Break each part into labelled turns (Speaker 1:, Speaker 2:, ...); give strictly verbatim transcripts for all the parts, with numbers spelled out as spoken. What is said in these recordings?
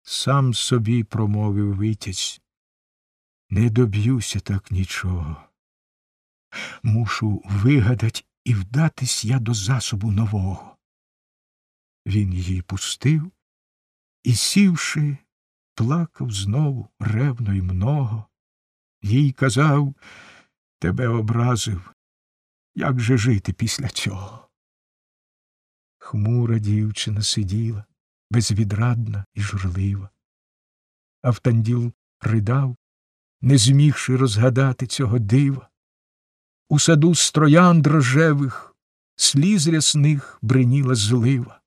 Speaker 1: Сам собі промовив Витязь: не доб'юся так нічого. Мушу вигадать і вдатись я до засобу нового. Він її пустив і, сівши, плакав знову ревно й много. Їй казав: тебе образив, як же жити після цього? Хмура дівчина сиділа, безвідрадна і журлива. Автанділ ридав, не змігши розгадати цього дива. У саду з троянд рожевих, сліз рясних бриніла злива.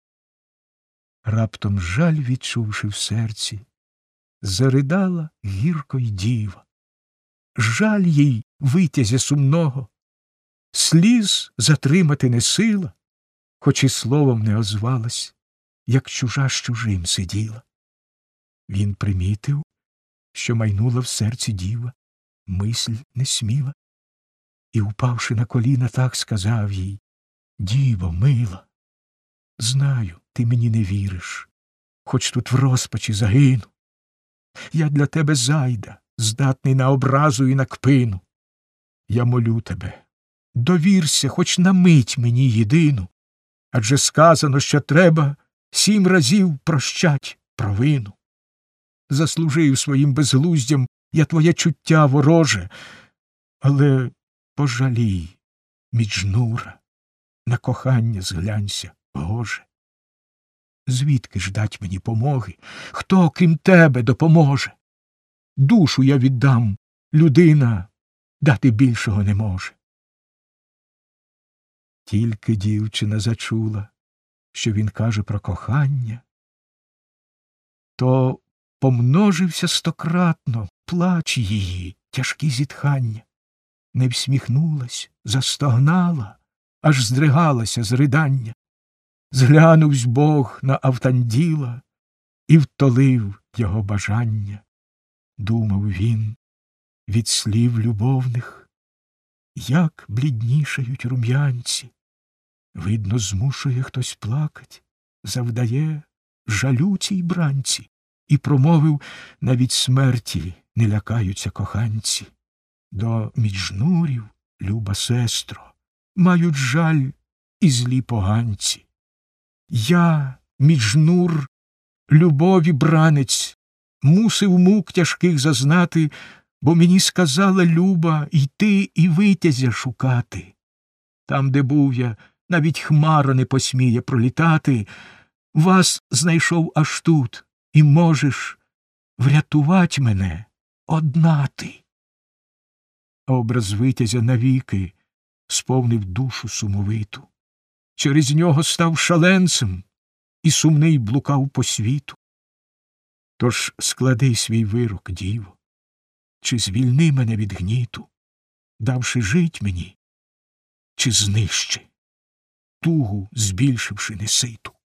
Speaker 1: Раптом жаль відчувши в серці, заридала гірко й діва. Жаль їй Витязя сумного, сліз затримати не сила, хоч і словом не озвалась, як чужа з чужим сиділа. Він примітив, що майнула в серці діва, мисль несміла, і, упавши на коліна, так сказав їй: діво мила, знаю, ти мені не віриш, хоч тут в розпачі загину. Я для тебе зайда, здатний на образу і на кпину. Я молю тебе, довірся хоч на мить мені єдину, адже сказано, що треба сім разів прощать провину. Заслужив своїм безглуздям я твоє чуття вороже, але пожалій, Міджнура, на кохання зглянься, Боже. Звідки ж дать мені помоги? Хто, крім тебе, допоможе? Душу я віддам, людина дати більшого не може. Тільки дівчина зачула, що він каже про кохання, то помножився стократно плач її, тяжкі зітхання. Не всміхнулась, застогнала, аж здригалася з ридання. Зглянувсь Бог на Автанділа і втолив його бажання. Думав він від слів любовних, як бліднішають рум'янці. Видно, змушує хтось плакать, завдає жалю цій бранці. І промовив: навіть смерті не лякаються коханці. До Міджнурів, люба сестро, мають жаль і злі поганці. Я, Міджнур, любові бранець, мусив мук тяжких зазнати, бо мені сказала люба йти і Витязя шукати. Там, де був я, навіть хмара не посміє пролітати. Вас знайшов аж тут, і можеш врятувати мене одна ти. Образ Витязя навіки сповнив душу сумовиту. Через нього став шаленцем і сумний блукав по світу. Тож склади свій вирок, діво, чи звільни мене від гніту, давши жить мені, чи знищи, тугу збільшивши неситу.